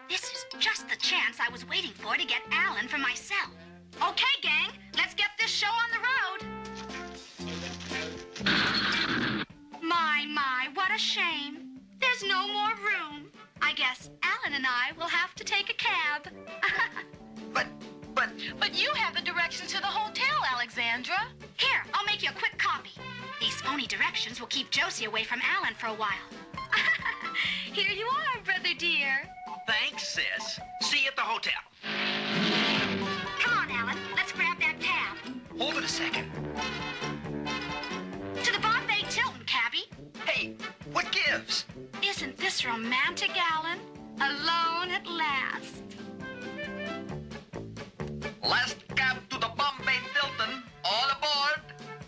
This is just the chance I was waiting for to get Alan for myself. Okay, gang, let's get this show on the road. My, what a shame. There's no more room. I guess Alan and I will have to take a cab. But you have the directions to the hotel, Alexandra. Here, I'll make you a quick copy. These phony directions will keep Josie away from Alan for a while. Here you are, brother dear. Thanks, sis. See you at the hotel. Come on, Alan. Let's grab that cab. Hold it a second. To the Bombay Tilton, cabby. Hey, what gives? Isn't this romantic, Alan? Alone at last. Last cab to the Bombay Tilton. All aboard.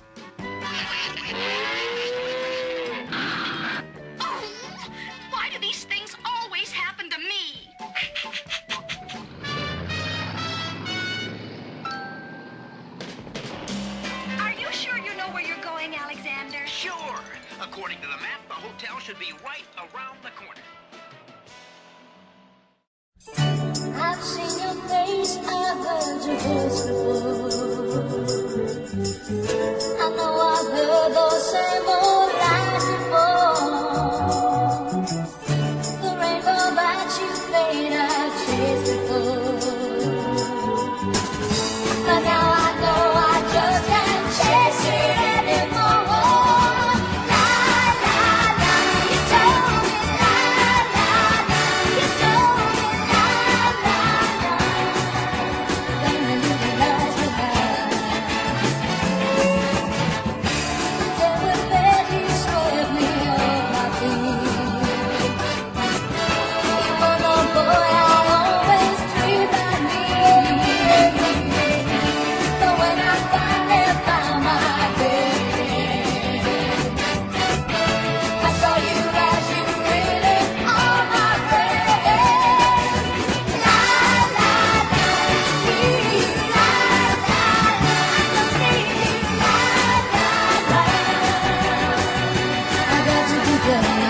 Oh, why do these things always happen to me? Are you sure you know where you're going, Alexander? Sure. According to the map, the hotel should be right around the corner. I've seen your face, I've heard your voice before. I know I've heard those same old lies before. The rainbow that you made, I've chased before. But now I know I just can't chase it anymore. La, la, la, you told me la, la, la, you told me la, la, la. Then I knew the lies were lies. They would let you sweep me off my feet. You were the boy I always dreamed I'd meet. But when I finally found my baby, I saw you as you really are, my friend. La, la, la, me, la, la, la, me, la, la, la. I got to be there.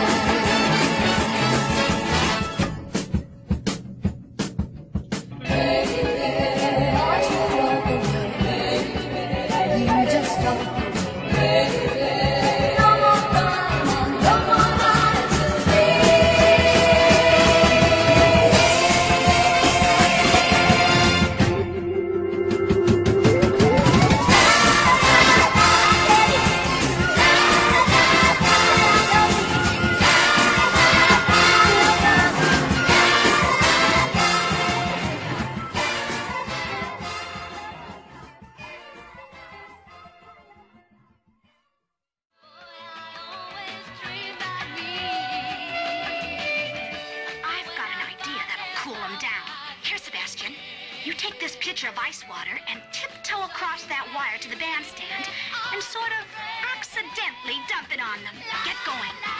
Baby, don't you walk away. You just don't. No more crying and no more lying to me. I've got an idea that'll cool him down. Here, Sebastian, you take this pitcher of ice water and tiptoe across that wire to the bandstand and sort of accidentally dump it on them. Get going.